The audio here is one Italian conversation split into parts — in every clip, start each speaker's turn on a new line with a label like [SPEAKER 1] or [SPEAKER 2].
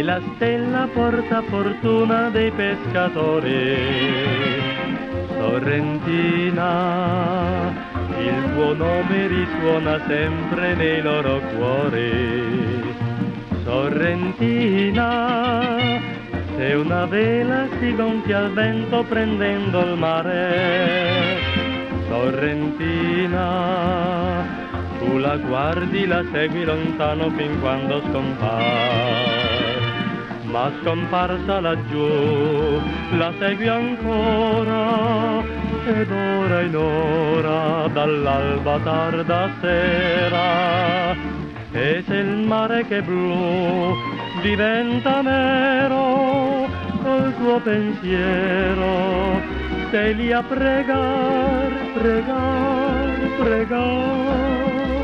[SPEAKER 1] Sei la stella porta fortuna dei pescatori, Sorrentina, il tuo nome risuona sempre nei loro cuori. Sorrentina, se una vela si gonfia al vento prendendo il mare. Sorrentina, tu la guardi, la segui lontano fin quando scompare, ma scomparsa laggiù la segui ancora, ed ora in ora dall'alba tarda sera. E se il mare che è blu diventa nero col tuo pensiero, sei lì a pregar, pregar, pregar.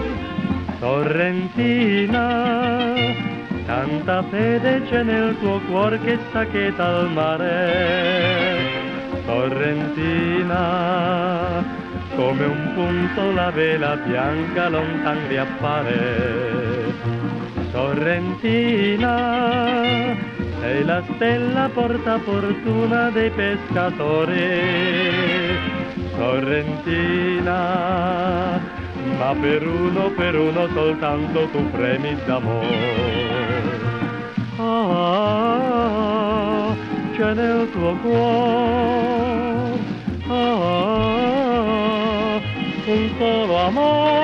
[SPEAKER 1] Sorrentina, tanta fede c'è nel tuo cuore che s'acheta al mare. Sorrentina, come un punto la vela bianca lontan riappare. Sorrentina, sei la stella porta fortuna dei pescatori. Sorrentina, ma per uno soltanto tu premi d'amore. Ah, c'è nel tuo cuore, ah, un solo amore.